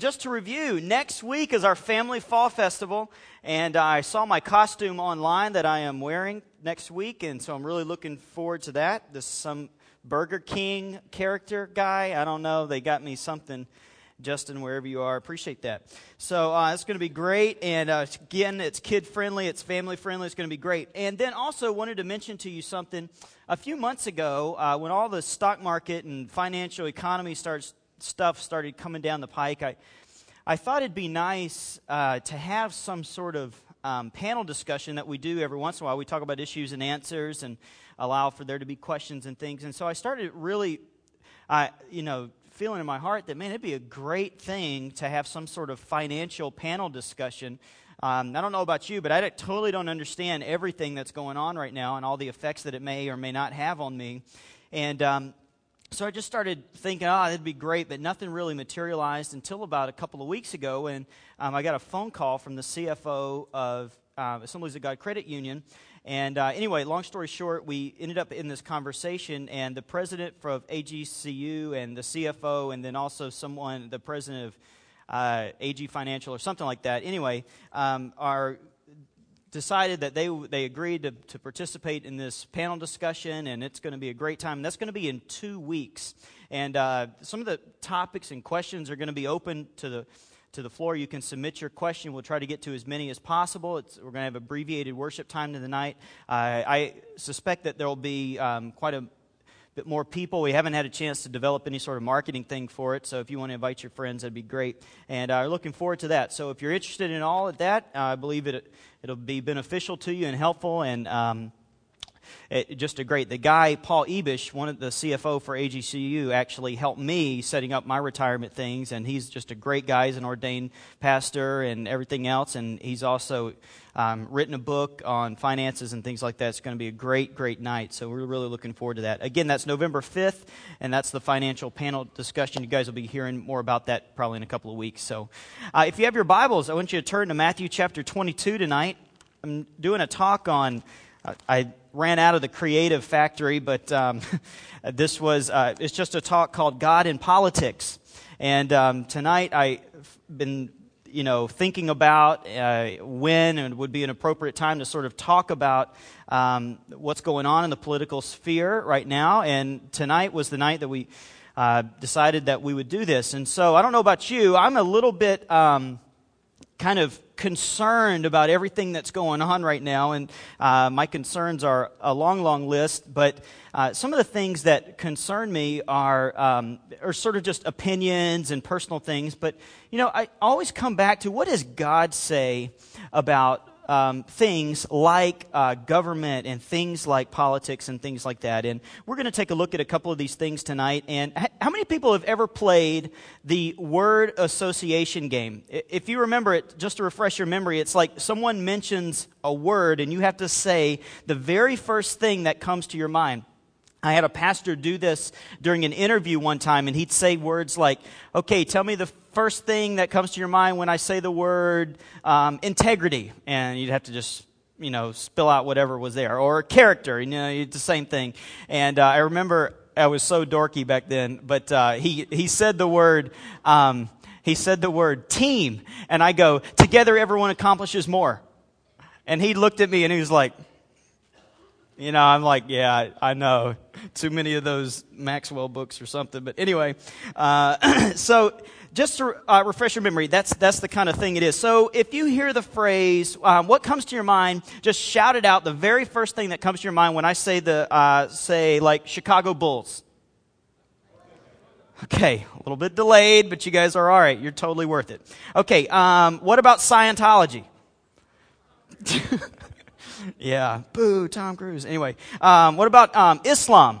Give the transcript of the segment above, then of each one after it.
just to review, next week is our Family Fall Festival, and I saw my costume online that I am wearing next week, and so I'm really looking forward to that. This is some Burger King character guy. I don't know. They got me something, Justin, wherever you are. Appreciate that. So it's going to be great, and again, it's kid-friendly, it's family-friendly, it's going to be great. And then also wanted to mention to you something. A few months ago, when all the stock market and financial economy stuff started coming down the pike, I thought it'd be nice to have some sort of panel discussion that we do every once in a while. We talk about issues and answers and allow for there to be questions and things. And so I started really, feeling in my heart that, man, it'd be a great thing to have some sort of financial panel discussion. I don't know about you, but I totally don't understand everything that's going on right now and all the effects that it may or may not have on me. And so I just started thinking, that'd be great, but nothing really materialized until about a couple of weeks ago, and I got a phone call from the CFO of Assemblies of God Credit Union. And anyway, long story short, we ended up in this conversation, and the president of AGCU and the CFO, and then also the president of AG Financial or something like that, anyway, decided that they agreed to participate in this panel discussion, and it's going to be a great time. And that's going to be in 2 weeks. And some of the topics and questions are going to be open to the floor. You can submit your question. We'll try to get to as many as possible. We're going to have abbreviated worship time tonight. I suspect that there will be quite a bit more people. We haven't had a chance to develop any sort of marketing thing for it, so if you want to invite your friends, that'd be great. And I'm looking forward to that. So if you're interested in all of that, I believe it'll be beneficial to you and helpful, and the guy, Paul Ebish, one of the CFO for AGCU, actually helped me setting up my retirement things, and he's just a great guy. He's an ordained pastor and everything else, and he's also written a book on finances and things like that. It's going to be a great, great night, so we're really looking forward to that. Again, that's November 5th, and that's the financial panel discussion. You guys will be hearing more about that probably in a couple of weeks. So if you have your Bibles, I want you to turn to Matthew chapter 22 tonight. I'm doing a talk on... I ran out of the creative factory, but it's just a talk called God in Politics. And tonight I've been, thinking about when it would be an appropriate time to sort of talk about what's going on in the political sphere right now. And tonight was the night that we decided that we would do this. And so I don't know about you, I'm a little bit kind of concerned about everything that's going on right now, and my concerns are a long, long list, but some of the things that concern me are sort of just opinions and personal things, but, I always come back to what does God say about things like government and things like politics and things like that. And we're going to take a look at a couple of these things tonight. And how many people have ever played the word association game? If you remember it, just to refresh your memory, it's like someone mentions a word and you have to say the very first thing that comes to your mind. I had a pastor do this during an interview one time, and he'd say words like, okay, tell me the first thing that comes to your mind when I say the word integrity. And you'd have to just, spill out whatever was there. Or character, it's the same thing. And I remember I was so dorky back then, but he said the word... he said the word team, and I go, together everyone accomplishes more. And he looked at me and he was like... I'm like, yeah, I know. Too many of those Maxwell books or something. But anyway, so just to refresh your memory, that's the kind of thing it is. So if you hear the phrase, what comes to your mind, just shout it out. The very first thing that comes to your mind when I say say like Chicago Bulls. Okay, a little bit delayed, but you guys are all right. You're totally worth it. Okay, what about Scientology? Yeah, boo, Tom Cruise. Anyway, what about Islam?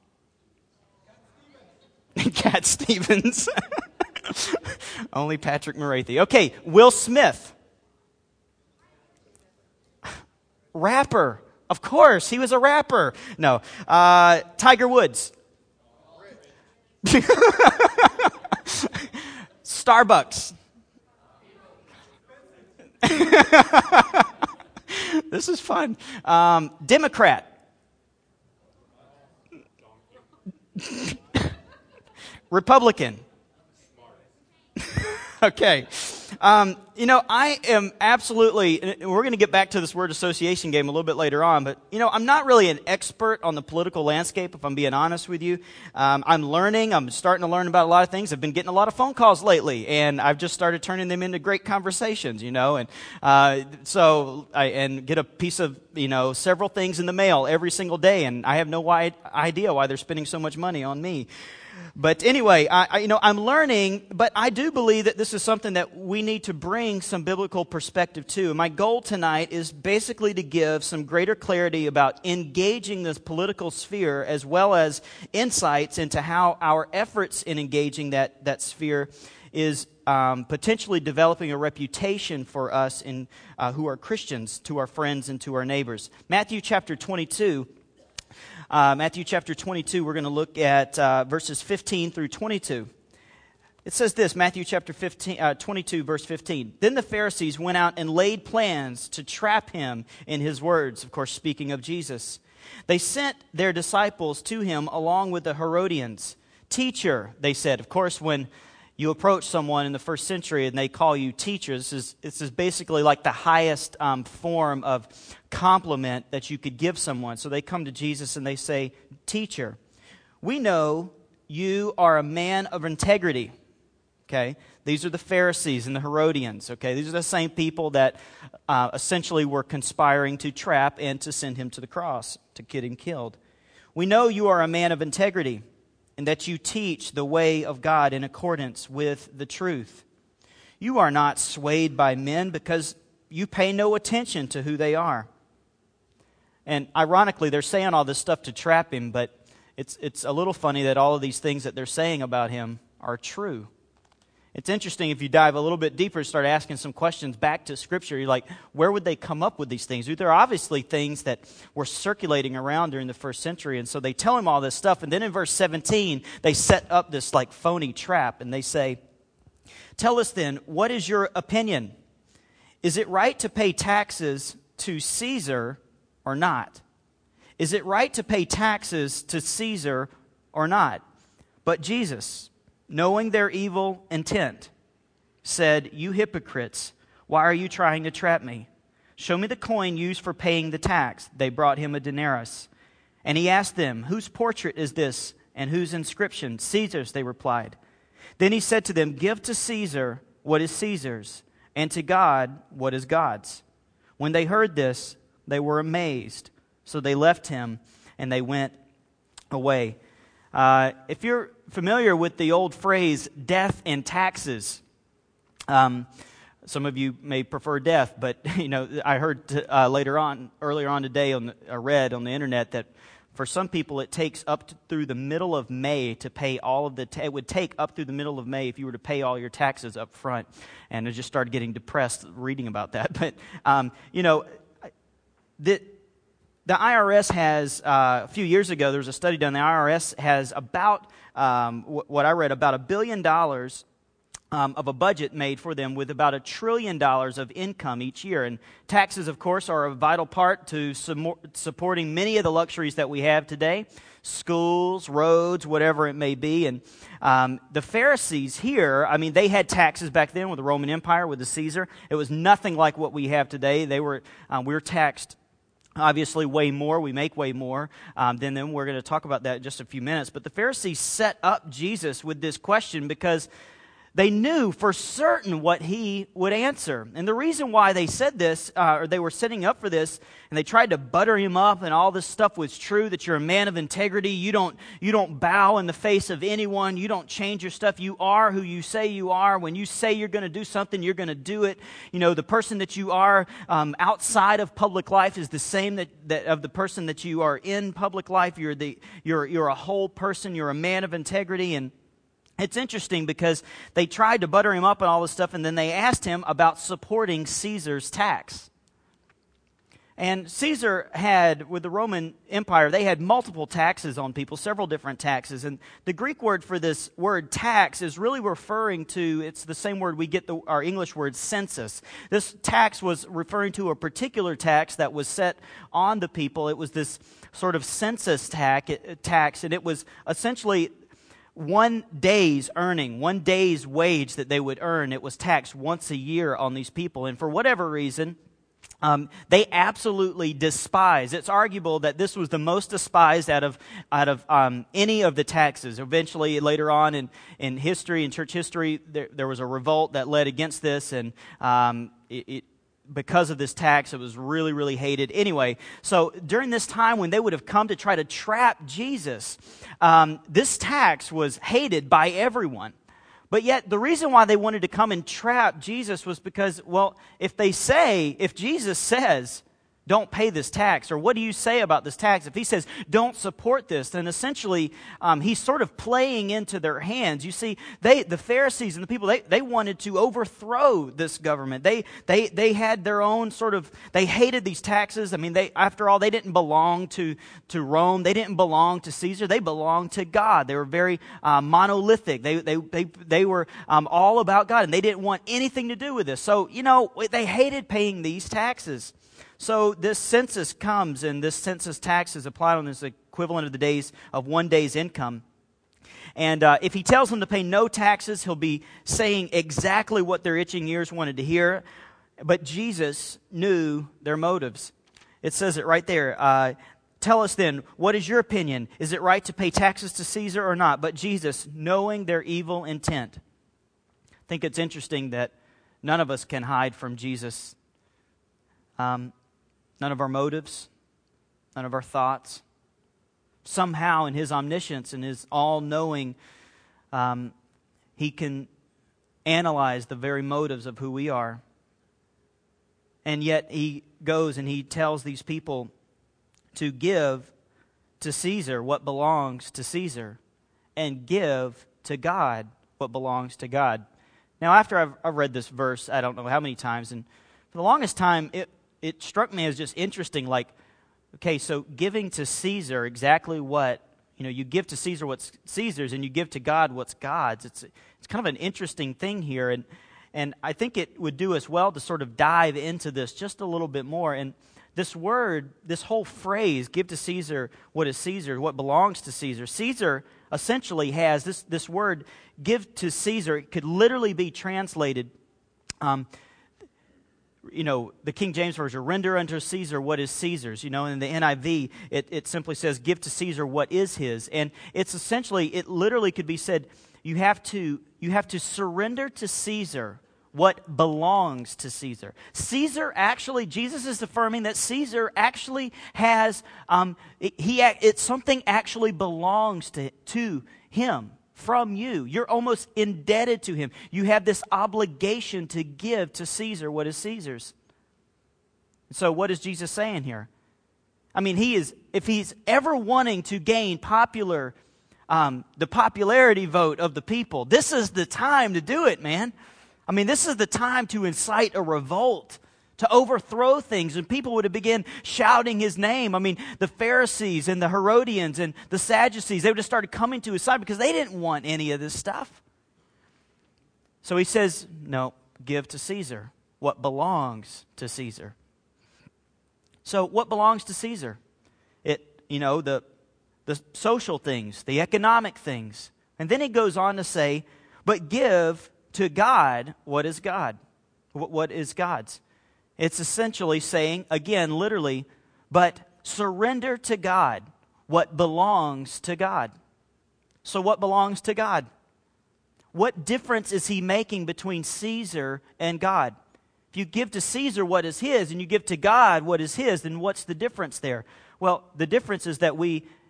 Cat Stevens. Only Patrick Morathi. Okay, Will Smith. Rapper. Of course, he was a rapper. No. Tiger Woods. Starbucks. This is fun. Democrat. Republican. Okay. I am absolutely, and we're going to get back to this word association game a little bit later on, but, I'm not really an expert on the political landscape, if I'm being honest with you. I'm learning. I'm starting to learn about a lot of things. I've been getting a lot of phone calls lately, and I've just started turning them into great conversations, and and get a piece of, several things in the mail every single day, and I have no idea why they're spending so much money on me. But anyway, I'm learning, but I do believe that this is something that we need to bring some biblical perspective to. And my goal tonight is basically to give some greater clarity about engaging this political sphere, as well as insights into how our efforts in engaging that sphere is potentially developing a reputation for us who are Christians, to our friends and to our neighbors. Matthew chapter 22. Matthew chapter 22, we're going to look at verses 15 through 22. It says this, Matthew chapter 22, verse 15. Then the Pharisees went out and laid plans to trap him in his words, of course, speaking of Jesus. They sent their disciples to him along with the Herodians. Teacher, they said. Of course, when you approach someone in the first century and they call you teacher, this is basically like the highest form of compliment that you could give someone. So they come to Jesus and they say, Teacher, we know you are a man of integrity. Okay, these are the Pharisees and the Herodians. Okay, these are the same people that essentially were conspiring to trap and to send him to the cross, to get him killed. We know you are a man of integrity, and that you teach the way of God in accordance with the truth. You are not swayed by men because you pay no attention to who they are. And ironically, they're saying all this stuff to trap him, but it's a little funny that all of these things that they're saying about him are true. It's interesting if you dive a little bit deeper and start asking some questions back to Scripture. You're like, where would they come up with these things? There are obviously things that were circulating around during the first century, and so they tell him all this stuff. And then in verse 17, they set up this like phony trap, and they say, Tell us then, what is your opinion? Is it right to pay taxes to Caesar or not? Is it right to pay taxes to Caesar or not? But Jesus, knowing their evil intent, said, You hypocrites, why are you trying to trap me? Show me the coin used for paying the tax. They brought him a denarius. And he asked them, Whose portrait is this and whose inscription? Caesar's, they replied. Then he said to them, Give to Caesar what is Caesar's, and to God what is God's. When they heard this, they were amazed. So they left him and they went away. If you're familiar with the old phrase, death and taxes, some of you may prefer death, but I heard earlier on today, I read on the internet that for some people it takes through the middle of May to pay all of it would take up through the middle of May if you were to pay all your taxes up front. And I just started getting depressed reading about that. But the IRS has, a few years ago, there was a study done. The IRS has about, what I read, about $1 billion of a budget made for them, with about $1 trillion of income each year. And taxes, of course, are a vital part to supporting many of the luxuries that we have today. Schools, roads, whatever it may be. And the Pharisees here, they had taxes back then with the Roman Empire, with the Caesar. It was nothing like what we have today. We were taxed obviously way more. We make way more than them. We're going to talk about that in just a few minutes. But the Pharisees set up Jesus with this question because they knew for certain what he would answer. And the reason why they said this, or they were setting up for this, and they tried to butter him up and all this stuff was true, that you're a man of integrity, you don't bow in the face of anyone, you don't change your stuff, you are who you say you are. When you say you're going to do something, you're going to do it. The person that you are outside of public life is the same that of the person that you are in public life. You're a whole person, you're a man of integrity. And it's interesting because they tried to butter him up and all this stuff, and then they asked him about supporting Caesar's tax. And Caesar had, with the Roman Empire, they had multiple taxes on people, several different taxes. And the Greek word for this word tax is really referring to, it's the same word we get our English word census. This tax was referring to a particular tax that was set on the people. It was this sort of census tax, and it was essentially one day's earning, one day's wage that they would earn, it was taxed once a year on these people. And for whatever reason, they absolutely despise. It's arguable that this was the most despised out of any of the taxes. Eventually, later on in history, in church history, there was a revolt that led against this, and because of this tax, it was really, really hated. Anyway, so during this time when they would have come to try to trap Jesus, this tax was hated by everyone. But yet, the reason why they wanted to come and trap Jesus was because, well, if Jesus says, don't pay this tax, or what do you say about this tax? If he says, don't support this, then essentially he's sort of playing into their hands. You see, the Pharisees and the people, they wanted to overthrow this government. They had their own sort of, they hated these taxes. I mean, after all, they didn't belong to Rome. They didn't belong to Caesar. They belonged to God. They were very monolithic. They were all about God, and they didn't want anything to do with this. So, they hated paying these taxes. So this census comes, and this census tax is applied on this equivalent of the days of 1 day's income. And if he tells them to pay no taxes, he'll be saying exactly what their itching ears wanted to hear. But Jesus knew their motives. It says it right there. Tell us then, what is your opinion? Is it right to pay taxes to Caesar or not? But Jesus, knowing their evil intent. I think it's interesting that none of us can hide from Jesus. None of our motives, none of our thoughts. Somehow in his omniscience and his all-knowing, he can analyze the very motives of who we are. And yet he goes and he tells these people to give to Caesar what belongs to Caesar and give to God what belongs to God. Now, after I've read this verse, I don't know how many times, and for the longest time, it struck me as just interesting, like, okay, so giving to Caesar exactly what, you give to Caesar what's Caesar's and you give to God what's God's. It's kind of an interesting thing here, and I think it would do us well to sort of dive into this just a little bit more. And this word, this whole phrase, give to Caesar what is Caesar, what belongs to Caesar. Caesar essentially has this word, give to Caesar. It could literally be translated, the King James Version, render unto Caesar what is Caesar's. In the NIV, it simply says, give to Caesar what is his. And it's essentially, it literally could be said, you have to surrender to Caesar what belongs to Caesar. Caesar actually, Jesus is affirming that Caesar actually has, it's something actually belongs to him. From you. You're almost indebted to him. You have this obligation to give to Caesar what is Caesar's. So what is Jesus saying here? I mean, if he's ever wanting to gain the popularity vote of the people, this is the time to do it, man. I mean, this is the time to incite a revolt, to overthrow things, and people would have begun shouting his name. I mean, the Pharisees and the Herodians and the Sadducees, they would have started coming to his side because they didn't want any of this stuff. So he says, no, give to Caesar what belongs to Caesar. So what belongs to Caesar? The social things, the economic things. And then he goes on to say, but give to God what is God. What is God's? It's essentially saying, again, literally, but surrender to God what belongs to God. So what belongs to God? What difference is he making between Caesar and God? If you give to Caesar what is his and you give to God what is his, then what's the difference there? Well, the difference is that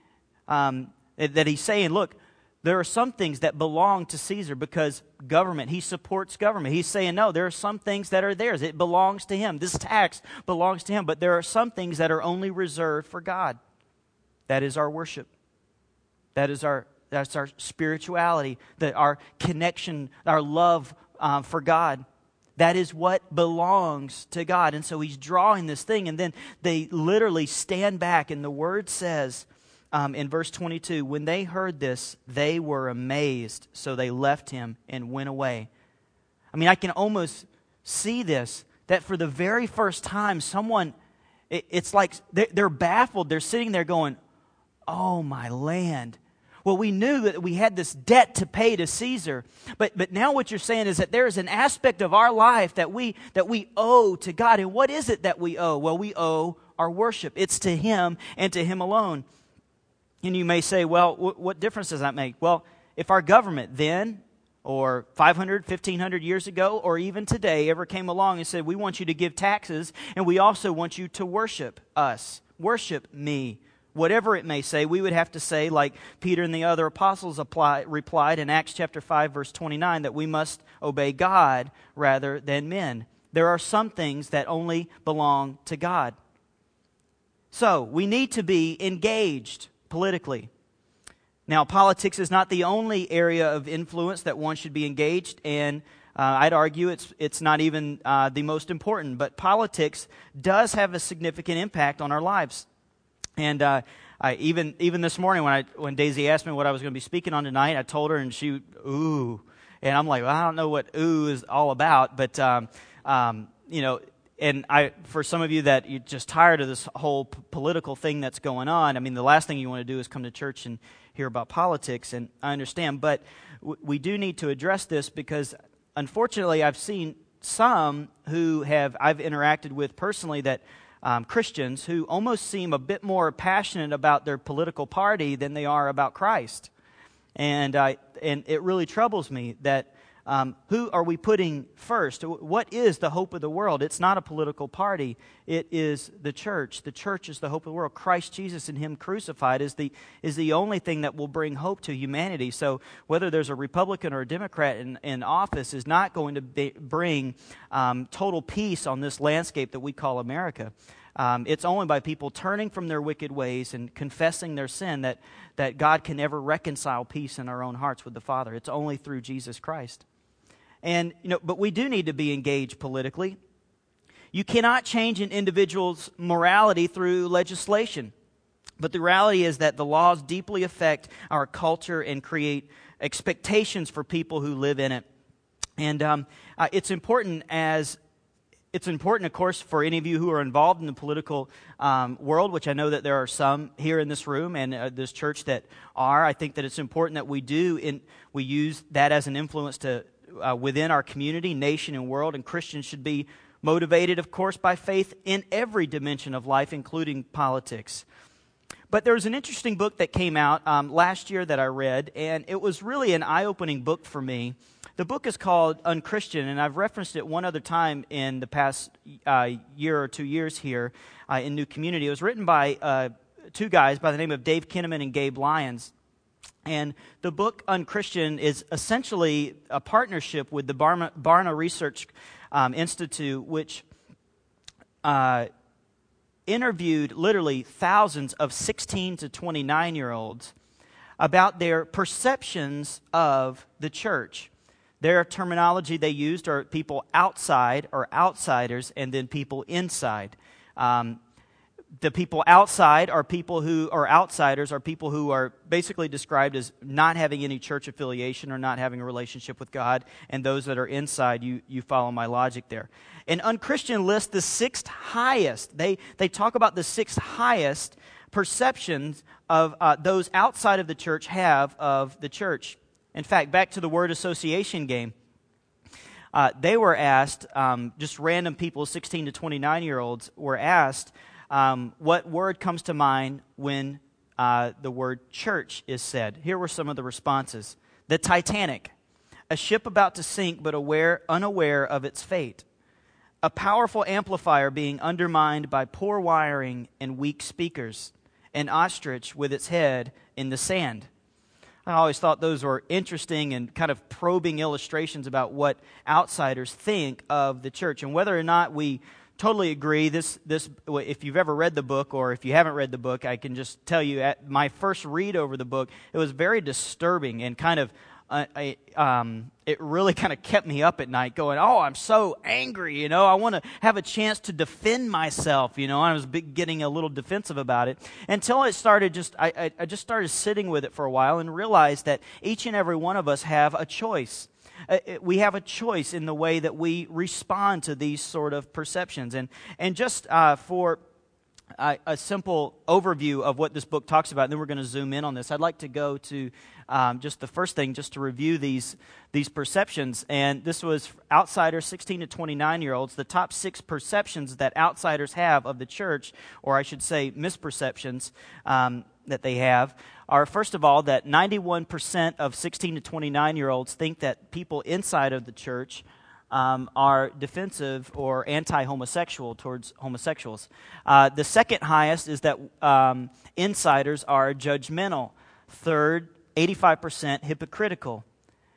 that he's saying, look, there are some things that belong to Caesar because government, he supports government. He's saying, no, there are some things that are theirs. It belongs to him. This tax belongs to him. But there are some things that are only reserved for God. That is our worship. That's our spirituality, our connection, our love for God. That is what belongs to God. And so he's drawing this thing, and then they literally stand back, and the word says, in verse 22, when they heard this, they were amazed, so they left him and went away. I mean, I can almost see this, that for the very first time, it's like they're baffled. They're sitting there going, oh, my land. Well, we knew that we had this debt to pay to Caesar. But now what you're saying is that there is an aspect of our life that we owe to God. And what is it that we owe? Well, we owe our worship. It's to Him and to Him alone. And you may say, well, what difference does that make? Well, if our government then, or 500, 1,500 years ago, or even today, ever came along and said, we want you to give taxes, and we also want you to worship us, worship me, whatever it may say, we would have to say, like Peter and the other apostles replied in Acts chapter 5, verse 29, that we must obey God rather than men. There are some things that only belong to God. So, we need to be engaged politically. Now, politics is not the only area of influence that one should be engaged in. I'd argue it's not even the most important, but politics does have a significant impact on our lives. And even this morning when Daisy asked me what I was going to be speaking on tonight, I told her, and she, ooh. And I'm like, well, I don't know what ooh is all about, but, and for some of you that you're just tired of this whole political thing that's going on, I mean, the last thing you want to do is come to church and hear about politics, and I understand, but we do need to address this because, unfortunately, I've seen some who I've interacted with personally that Christians who almost seem a bit more passionate about their political party than they are about Christ, and it really troubles me that who are we putting first? What is the hope of the world? It's not a political party. It is the church. The church is the hope of the world. Christ Jesus and Him crucified is the only thing that will bring hope to humanity. So whether there's a Republican or a Democrat in office is not going to bring total peace on this landscape that we call America. It's only by people turning from their wicked ways and confessing their sin that God can ever reconcile peace in our own hearts with the Father. It's only through Jesus Christ. And, but we do need to be engaged politically. You cannot change an individual's morality through legislation. But the reality is that the laws deeply affect our culture and create expectations for people who live in it. And it's important, of course, for any of you who are involved in the political world, which I know that there are some here in this room and this church that are. I think that it's important that we use that as an influence to within our community, nation, and world. And Christians should be motivated, of course, by faith in every dimension of life, including politics. But there was an interesting book that came out last year that I read, and it was really an eye-opening book for me. The book is called Unchristian, and I've referenced it one other time in the past year or 2 years here in New Community. It was written by two guys by the name of Dave Kinnaman and Gabe Lyons. And the book Unchristian is essentially a partnership with the Barna Research Institute, which interviewed literally thousands of 16 to 29-year-olds about their perceptions of the church. Their terminology they used are people outside or outsiders, and then people inside. The people outside are people who are outsiders, are people who are basically described as not having any church affiliation or not having a relationship with God. And those that are inside, you follow my logic there. And Unchristian lists the sixth highest. They talk about the sixth highest perceptions of those outside of the church have of the church. In fact, back to the word association game. They were asked, just random people, 16 to 29-year-olds, were asked, what word comes to mind when the word church is said? Here were some of the responses. The Titanic, a ship about to sink but unaware of its fate. A powerful amplifier being undermined by poor wiring and weak speakers. An ostrich with its head in the sand. I always thought those were interesting and kind of probing illustrations about what outsiders think of the church. And whether or not we totally agree, this if you've ever read the book or if you haven't read the book, I can just tell you at my first read over the book, it was very disturbing and kind of it really kind of kept me up at night going, oh, I'm so angry, I want to have a chance to defend myself, I was getting a little defensive about it until it started I just started sitting with it for a while and realized that each and every one of us have a choice. We have a choice in the way that we respond to these sort of perceptions. And just for a simple overview of what this book talks about, and then we're going to zoom in on this. I'd like to go to just the first thing, just to review these perceptions. And this was outsiders, 16 to 29-year-olds. The top 6 perceptions that outsiders have of the church, or I should say misperceptions that they have, are, first of all, that 91% of 16 to 29-year-olds think that people inside of the church are defensive or anti-homosexual towards homosexuals. The second highest is that insiders are judgmental. Third, 85% hypocritical.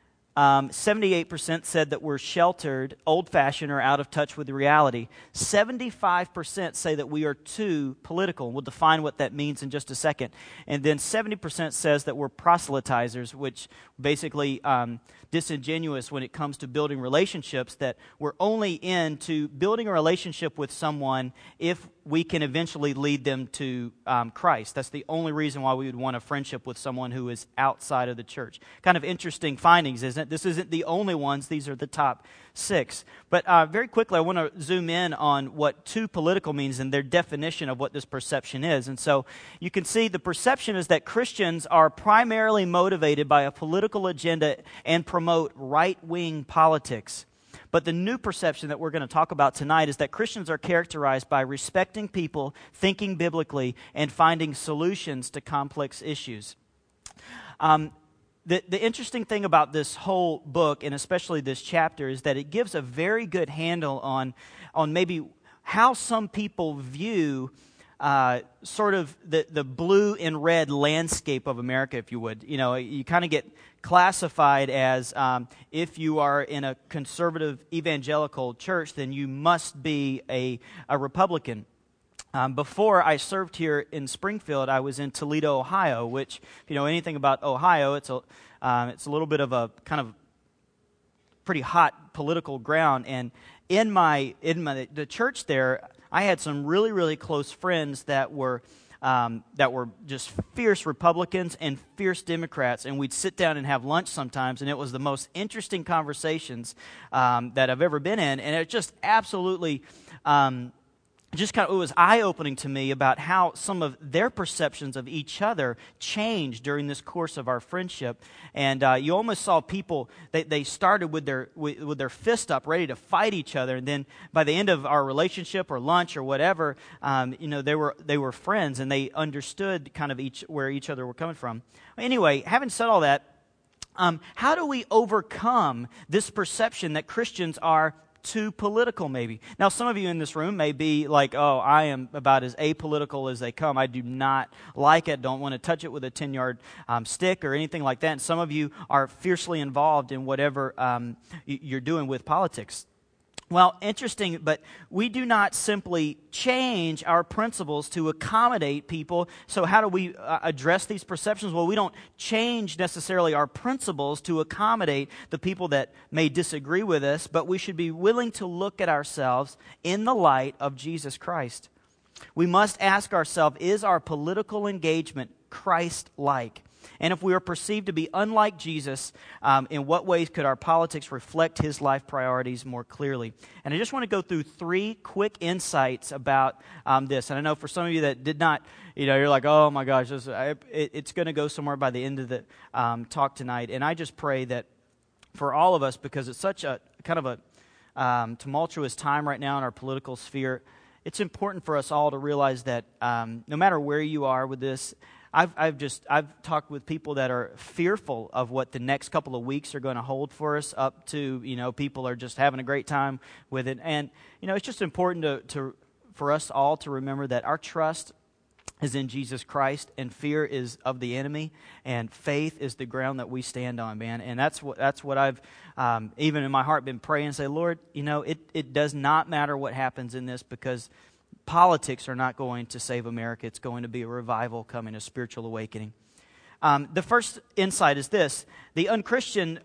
78% said that we're sheltered, old-fashioned, or out of touch with reality. 75% say that we are too political. We'll define what that means in just a second. And then 70% says that we're proselytizers, which basically disingenuous when it comes to building relationships, that we're only into building a relationship with someone if we can eventually lead them to Christ. That's the only reason why we would want a friendship with someone who is outside of the church. Kind of interesting findings, isn't it? This isn't the only ones. These are the top 6. But very quickly, I want to zoom in on what too political means and their definition of what this perception is. And so you can see the perception is that Christians are primarily motivated by a political agenda and promote right-wing politics. But the new perception that we're going to talk about tonight is that Christians are characterized by respecting people, thinking biblically, and finding solutions to complex issues. The interesting thing about this whole book, and especially this chapter, is that it gives a very good handle on maybe how some people view sort of the blue and red landscape of America, if you would. You know, you kind of get classified as if you are in a conservative evangelical church, then you must be a Republican. Before I served here in Springfield, I was in Toledo, Ohio, which, if you know anything about Ohio, it's a little bit of a kind of pretty hot political ground. And in the church there, I had some really, really close friends that were just fierce Republicans and fierce Democrats, and we'd sit down and have lunch sometimes, and it was the most interesting conversations that I've ever been in, and it just absolutely it was eye-opening to me about how some of their perceptions of each other changed during this course of our friendship. And you almost saw people, they started with their fist up, ready to fight each other, and then by the end of our relationship or lunch or whatever, they were friends, and they understood kind of where each other were coming from. Anyway, having said all that, how do we overcome this perception that Christians are too political, maybe? Now, some of you in this room may be like, oh, I am about as apolitical as they come. I do not like it, don't want to touch it with a 10-yard stick or anything like that. And some of you are fiercely involved in whatever you're doing with politics. Well, interesting, but we do not simply change our principles to accommodate people. So how do we address these perceptions? Well, we don't change necessarily our principles to accommodate the people that may disagree with us, but we should be willing to look at ourselves in the light of Jesus Christ. We must ask ourselves, is our political engagement Christ-like? And if we are perceived to be unlike Jesus, in what ways could our politics reflect his life priorities more clearly? And I just want to go through 3 quick insights about this. And I know for some of you that did not, you're like, oh my gosh, it's going to go somewhere by the end of the talk tonight. And I just pray that for all of us, because it's such a kind of a tumultuous time right now in our political sphere, it's important for us all to realize that no matter where you are with this, I've talked with people that are fearful of what the next couple of weeks are going to hold for us, up to, people are just having a great time with it. And, it's just important for us all to remember that our trust is in Jesus Christ, and fear is of the enemy, and faith is the ground that we stand on, man. And that's what I've, even in my heart, been praying and say, Lord, it does not matter what happens in this, because politics are not going to save America. It's going to be a revival coming, a spiritual awakening. The first insight is this. The unchristian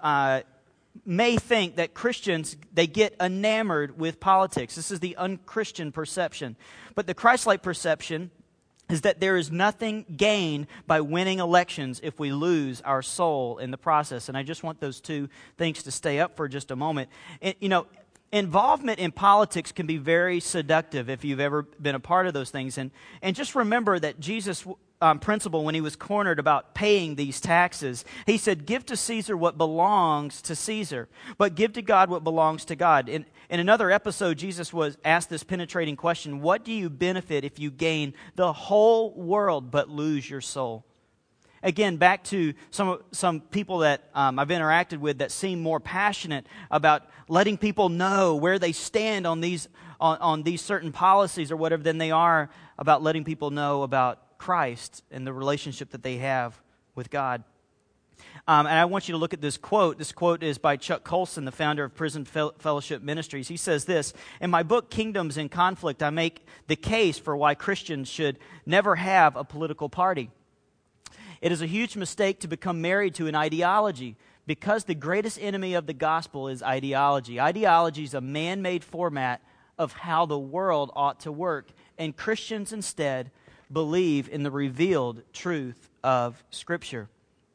may think that Christians, they get enamored with politics. This is the unchristian perception. But the Christ-like perception is that there is nothing gained by winning elections if we lose our soul in the process. And I just want those 2 things to stay up for just a moment. And, involvement in politics can be very seductive if you've ever been a part of those things. And just remember that Jesus' principle when he was cornered about paying these taxes, he said, give to Caesar what belongs to Caesar, but give to God what belongs to God. In another episode, Jesus was asked this penetrating question, what do you benefit if you gain the whole world but lose your soul? Again, back to some people that I've interacted with that seem more passionate about letting people know where they stand on these certain policies or whatever than they are about letting people know about Christ and the relationship that they have with God. And I want you to look at this quote. This quote is by Chuck Colson, the founder of Prison Fellowship Ministries. He says this, in my book, Kingdoms in Conflict, I make the case for why Christians should never have a political party. It is a huge mistake to become married to an ideology because the greatest enemy of the gospel is ideology. Ideology is a man-made format of how the world ought to work, and Christians instead believe in the revealed truth of Scripture.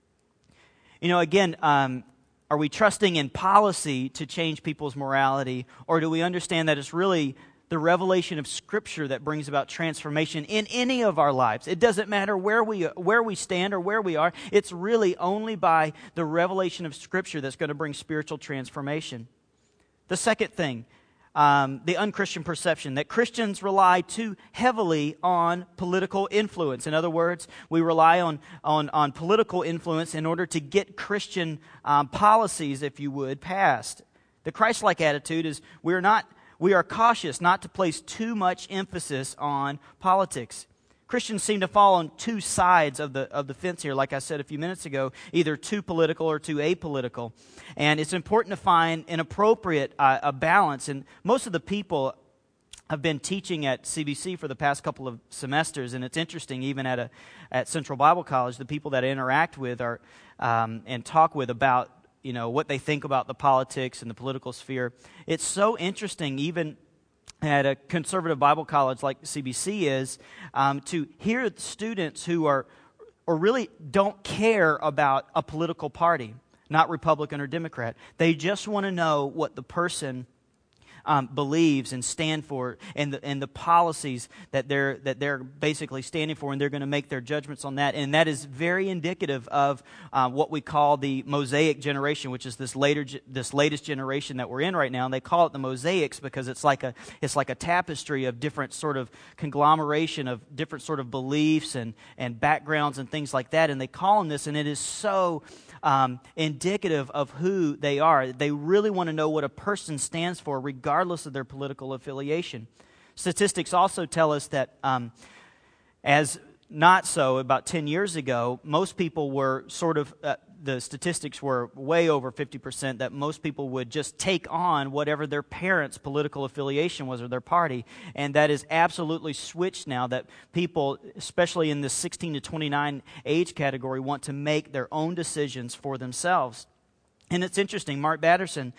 You know, again, are we trusting in policy to change people's morality, or do we understand that it's really the revelation of Scripture that brings about transformation in any of our lives? It doesn't matter where we stand or where we are. It's really only by the revelation of Scripture that's going to bring spiritual transformation. The second thing, the unchristian perception that Christians rely too heavily on political influence. In other words, we rely on political influence in order to get Christian policies, if you would, passed. The Christ-like attitude is we are cautious not to place too much emphasis on politics. Christians seem to fall on two sides of the fence here, like I said a few minutes ago, either too political or too apolitical. And it's important to find an appropriate a balance. And most of the people have been teaching at CBC for the past couple of semesters, and it's interesting, even at Central Bible College, the people that I interact with are and talk with about what they think about the politics and the political sphere. It's so interesting, even at a conservative Bible college like CBC is, to hear students who are or really don't care about a political party, not Republican or Democrat. They just want to know what the person believes and stand for, and the policies that they're basically standing for, and they're going to make their judgments on that. And that is very indicative of what we call the Mosaic generation, which is this latest generation that we're in right now. And they call it the Mosaics because it's like a tapestry of different sort of conglomeration of different sort of beliefs and backgrounds and things like that. And they call them this, and it is so indicative of who they are. They really want to know what a person stands for, regardless of their political affiliation. Statistics also tell us that as not so, about 10 years ago, most people were sort of, the statistics were way over 50%, that most people would just take on whatever their parents' political affiliation was or their party. And that is absolutely switched now, that people, especially in the 16 to 29 age category, want to make their own decisions for themselves. And it's interesting, Mark Batterson,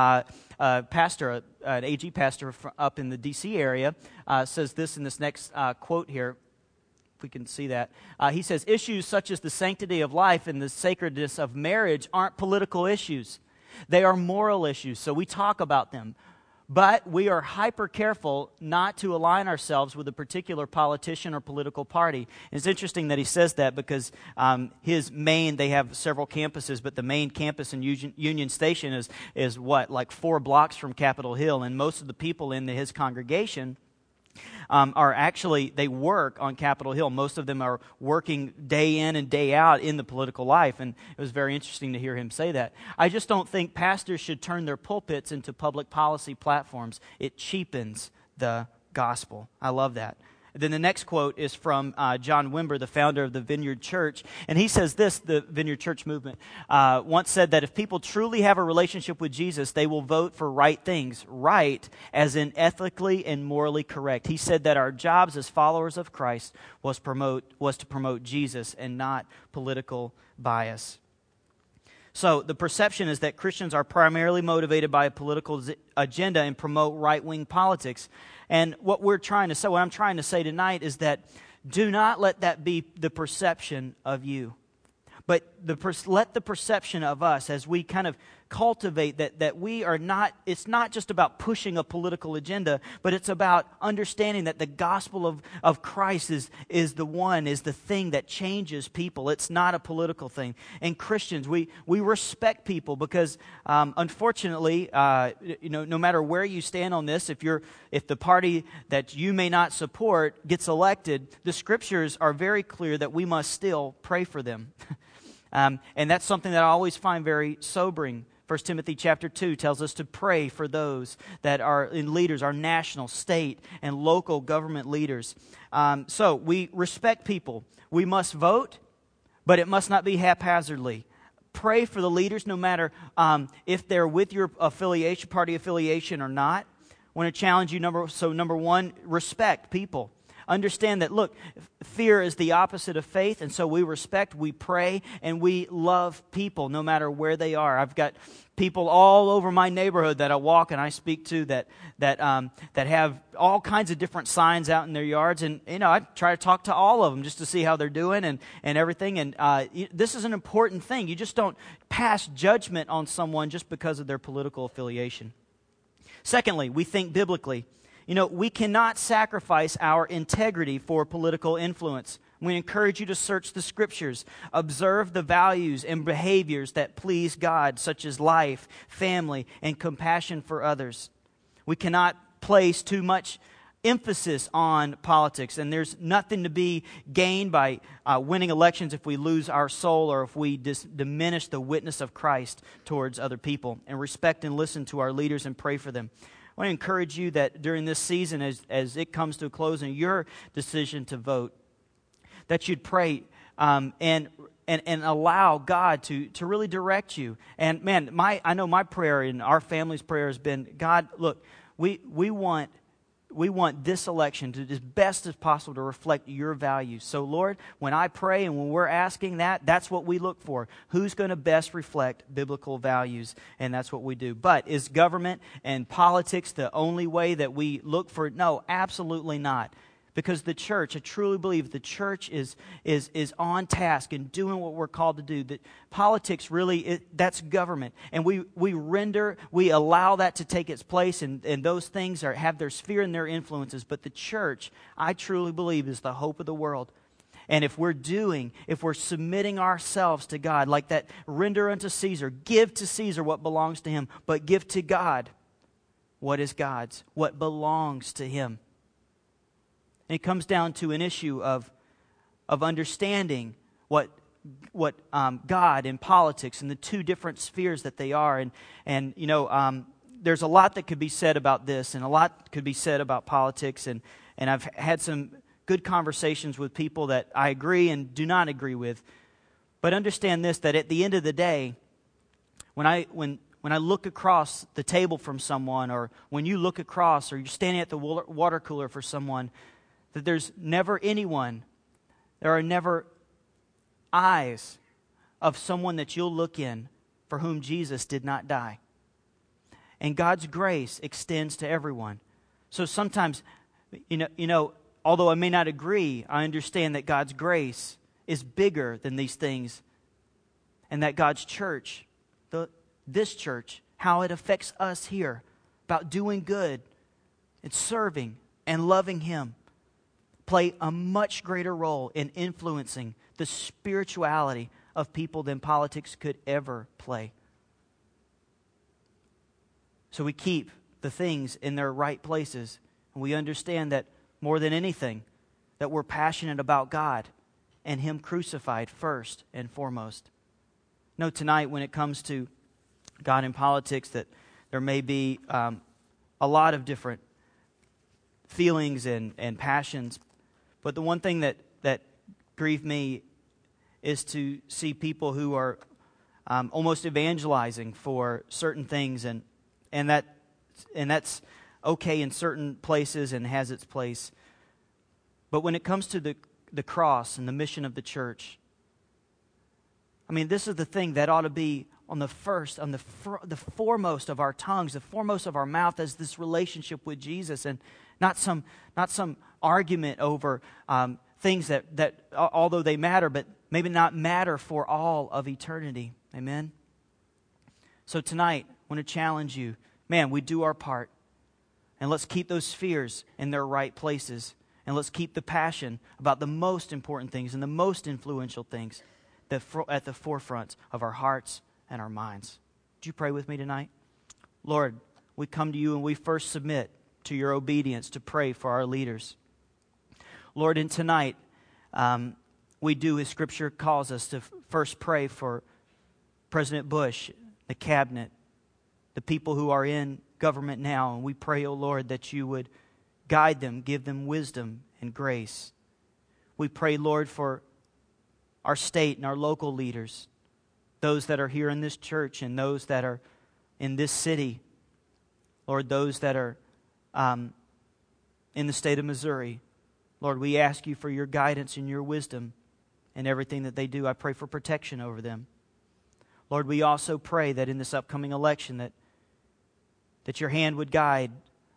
pastor, an AG pastor up in the D.C. area, says this in this next quote here. If we can see that. He says, issues such as the sanctity of life and the sacredness of marriage aren't political issues. They are moral issues, so we talk about them. But we are hyper careful not to align ourselves with a particular politician or political party. And it's interesting that he says that because they have several campuses, but the main campus in Union Station is what, like 4 blocks from Capitol Hill, and most of the people in his congregation are actually, they work on Capitol Hill. Most of them are working day in and day out in the political life, and it was very interesting to hear him say that. I just don't think pastors should turn their pulpits into public policy platforms. It cheapens the gospel. I love that. Then the next quote is from John Wimber, the founder of the Vineyard Church. And he says this, the Vineyard Church movement, once said that if people truly have a relationship with Jesus, they will vote for right things. Right as in ethically and morally correct. He said that our jobs as followers of Christ was to promote Jesus and not political bias. So the perception is that Christians are primarily motivated by a political agenda and promote right-wing politics. And what I'm trying to say tonight is that do not let that be the perception of you. But let the perception of us, as we kind of cultivate that we are not, it's not just about pushing a political agenda, but it's about understanding that the gospel of Christ is the thing that changes people. It's not a political thing. And Christians, we respect people because unfortunately, no matter where you stand on this, if the party that you may not support gets elected, the scriptures are very clear that we must still pray for them. And that's something that I always find very sobering. 1 Timothy chapter 2 tells us to pray for those that are in leaders, our national, state, and local government leaders. So we respect people. We must vote, but it must not be haphazardly. Pray for the leaders no matter if they're with your party affiliation or not. I want to challenge you, number one, respect people. Understand that, look, fear is the opposite of faith, and so we respect, we pray, and we love people no matter where they are. I've got people all over my neighborhood that I walk and I speak to that have all kinds of different signs out in their yards, and I try to talk to all of them just to see how they're doing and everything. And this is an important thing. You just don't pass judgment on someone just because of their political affiliation. Secondly, we think biblically. We cannot sacrifice our integrity for political influence. We encourage you to search the scriptures, observe the values and behaviors that please God, such as life, family, and compassion for others. We cannot place too much emphasis on politics, and there's nothing to be gained by winning elections if we lose our soul or if we diminish the witness of Christ towards other people. And respect and listen to our leaders and pray for them. I want to encourage you that during this season, as it comes to a close in your decision to vote, that you'd pray and allow God to really direct you. And man, I know my prayer and our family's prayer has been, God, look, we want this election to, as best as possible, to reflect your values. So, Lord, when I pray and when we're asking that's what we look for. Who's going to best reflect biblical values? And that's what we do. But is government and politics the only way that we look for it? No, absolutely not. Because the church, I truly believe the church is on task and doing what we're called to do. That politics really, that's government. And we allow that to take its place, and those things have their sphere and their influences. But the church, I truly believe, is the hope of the world. And if we're submitting ourselves to God, like that, render unto Caesar, give to Caesar what belongs to him, but give to God what is God's, what belongs to him. And it comes down to an issue of understanding what God and politics and the two different spheres that they are. And there's a lot that could be said about this, and a lot could be said about politics. And I've had some good conversations with people that I agree and do not agree with. But understand this, that at the end of the day, when I look across the table from someone, or when you look across, or you're standing at the water cooler for someone, that there are never eyes of someone that you'll look in for whom Jesus did not die. And God's grace extends to everyone. So sometimes, although I may not agree, I understand that God's grace is bigger than these things. And that God's church, this church, how it affects us here, about doing good and serving and loving Him, play a much greater role in influencing the spirituality of people than politics could ever play. So we keep the things in their right places, and we understand that more than anything, that we're passionate about God and Him crucified first and foremost. Know tonight, when it comes to God and politics, that there may be a lot of different feelings and passions. But the one thing that grieved me is to see people who are almost evangelizing for certain things, and that's okay in certain places and has its place. But when it comes to the cross and the mission of the church, I mean, this is the thing that ought to be on the foremost of our tongues, the foremost of our mouth, as this relationship with Jesus, and not some argument over things that although they matter, but maybe not matter for all of eternity. Amen? So tonight, I want to challenge you. Man, we do our part. And let's keep those spheres in their right places. And let's keep the passion about the most important things and the most influential things at the forefront of our hearts and our minds. Would you pray with me tonight? Lord, we come to you and we first submit to your obedience to pray for our leaders. Lord, and tonight, we do as Scripture calls us to first pray for President Bush, the cabinet, the people who are in government now. And we pray, O Lord, that you would guide them, give them wisdom and grace. We pray, Lord, for our state and our local leaders, those that are here in this church and those that are in this city. Lord, those that are in the state of Missouri. Lord, we ask you for your guidance and your wisdom in everything that they do. I pray for protection over them. Lord, we also pray that in this upcoming election that your hand would guide,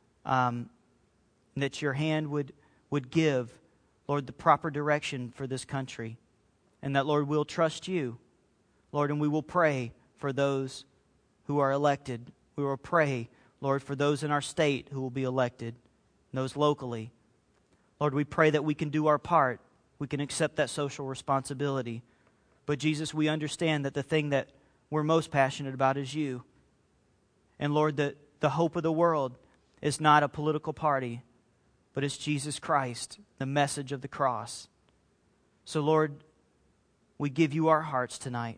that your hand would give, Lord, the proper direction for this country. And that, Lord, we'll trust you, Lord, and we will pray for those who are elected. We will pray, Lord, for those in our state who will be elected, those locally. Lord, we pray that we can do our part. We can accept that social responsibility. But Jesus, we understand that the thing that we're most passionate about is you. And Lord, the hope of the world is not a political party, but it's Jesus Christ, the message of the cross. So Lord, we give you our hearts tonight.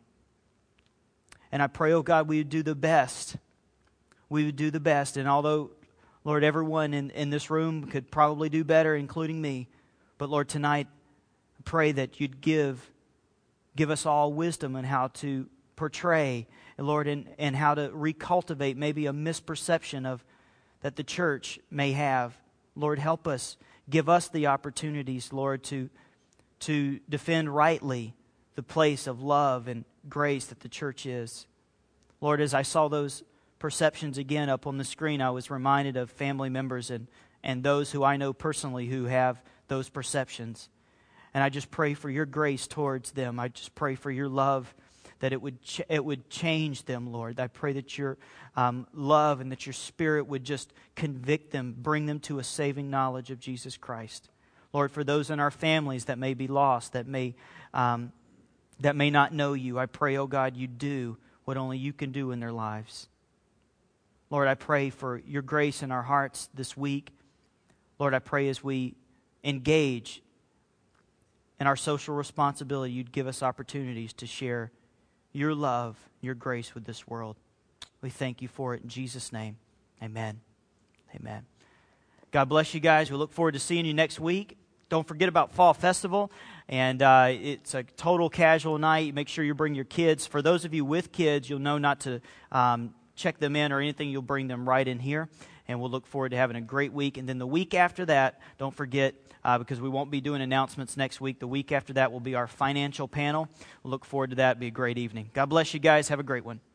And I pray, oh God, we would do the best. We would do the best. And although, Lord, everyone in this room could probably do better, including me, but Lord, tonight, I pray that you'd give us all wisdom on how to portray, Lord, and how to recultivate maybe a misperception of that the church may have. Lord, help us. Give us the opportunities, Lord, to defend rightly the place of love and grace that the church is. Lord, as I saw those perceptions again up on the screen, I was reminded of family members and those who I know personally who have those perceptions. And I just pray for your grace towards them. I just pray for your love, that it would change them, Lord. I pray that your love and that your Spirit would just convict them, bring them to a saving knowledge of Jesus Christ. Lord, for those in our families that may be lost, that may not know you, I pray, oh God, you do what only you can do in their lives. Lord, I pray for your grace in our hearts this week. Lord, I pray as we engage in our social responsibility, you'd give us opportunities to share your love, your grace with this world. We thank you for it in Jesus' name. Amen. Amen. God bless you guys. We look forward to seeing you next week. Don't forget about Fall Festival. And it's a total casual night. Make sure you bring your kids. For those of you with kids, you'll know not to check them in or anything. You'll bring them right in here. And we'll look forward to having a great week. And then the week after that, don't forget, because we won't be doing announcements next week, the week after that will be our financial panel. We'll look forward to that. It'll be a great evening. God bless you guys. Have a great one.